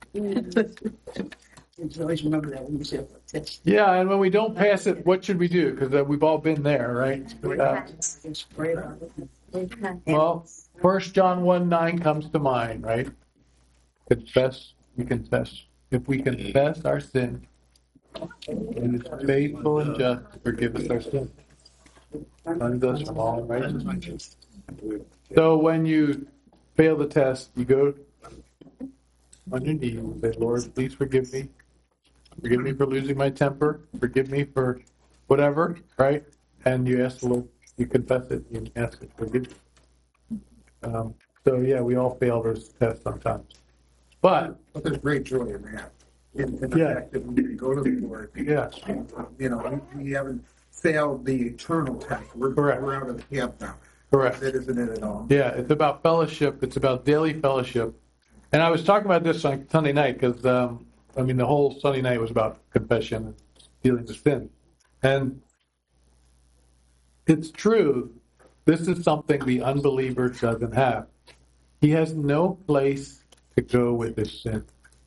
And so always remember that when you say test. Yeah, and when we don't pass it, what should we do? Because we've all been there, right? Well, 1 John 1:9 comes to mind, right? Confess, we confess. If we confess our sin, and is faithful and just to forgive us our sins. Cleanse us from all unrighteousness. So when you fail the test, you go on your knees and say, Lord, please forgive me. Forgive me for losing my temper. Forgive me for whatever, right? And you ask the Lord, you confess it, you ask it, forgive me. So yeah, we all fail those tests sometimes. But there's great joy in that. In the fact that we go to the Lord. Yes. We haven't failed the eternal test. We're out of the camp now. Correct. That isn't it at all. Yeah, it's about fellowship. It's about daily fellowship. And I was talking about this on Sunday night because, the whole Sunday night was about confession and dealing with sin. And it's true. This is something the unbeliever doesn't have. He has no place to go with his sin.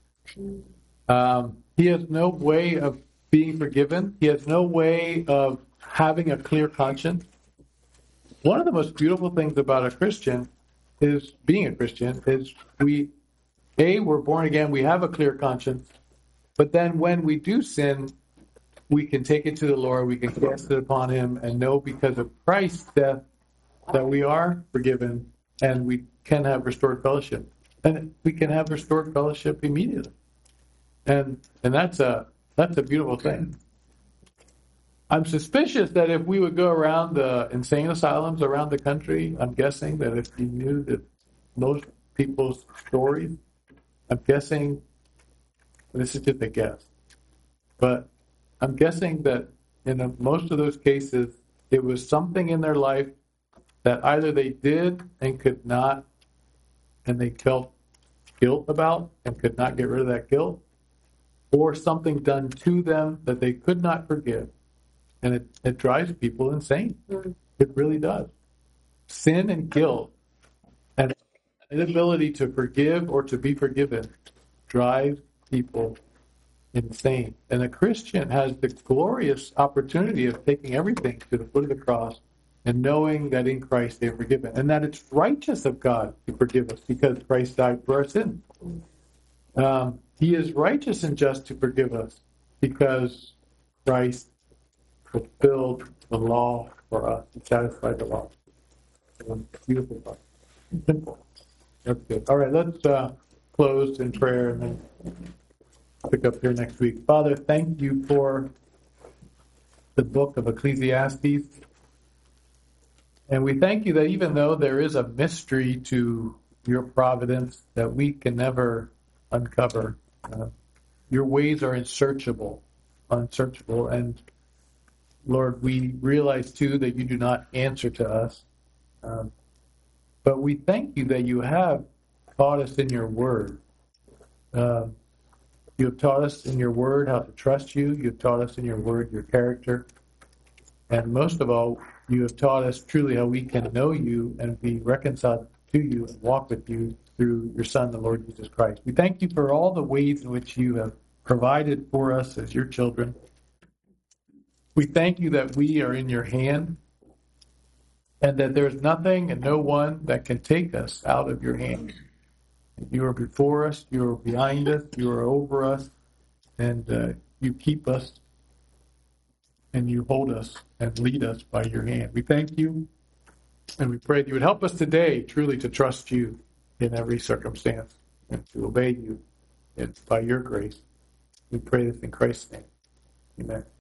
He has no way of being forgiven. He has no way of having a clear conscience. One of the most beautiful things about a Christian is being a Christian is we're born again, we have a clear conscience, but then when we do sin, we can take it to the Lord, we can cast it upon him and know because of Christ's death that we are forgiven and we can have restored fellowship. And we can have restored fellowship immediately. And that's a beautiful thing. I'm suspicious that if we would go around the insane asylums around the country, I'm guessing that if you knew that most people's stories, I'm guessing, this is just a guess, but I'm guessing that in most of those cases, it was something in their life that either they did and could not, and they felt guilt about and could not get rid of that guilt, or something done to them that they could not forgive. And it drives people insane. It really does. Sin and guilt and inability to forgive or to be forgiven drives people insane. And a Christian has the glorious opportunity of taking everything to the foot of the cross and knowing that in Christ they are forgiven, and that it's righteous of God to forgive us because Christ died for our sins. He is righteous and just to forgive us because Christ fulfilled the law for us. He satisfied the law. Beautiful part. Simple. That's good. All right, let's close in prayer and then pick up here next week. Father, thank you for the book of Ecclesiastes. And we thank you that even though there is a mystery to your providence that we can never uncover, your ways are unsearchable. And Lord, we realize too that you do not answer to us. But we thank you that you have taught us in your word. You have taught us in your word how to trust you. You have taught us in your word your character. And most of all, you have taught us truly how we can know you and be reconciled to you and walk with you through your Son, the Lord Jesus Christ. We thank you for all the ways in which you have provided for us as your children. We thank you that we are in your hand and that there's nothing and no one that can take us out of your hand. You are before us, you are behind us, you are over us, and you keep us and you hold us and lead us by your hand. We thank you, and we pray that you would help us today truly to trust you in every circumstance and to obey you by your grace. We pray this in Christ's name. Amen.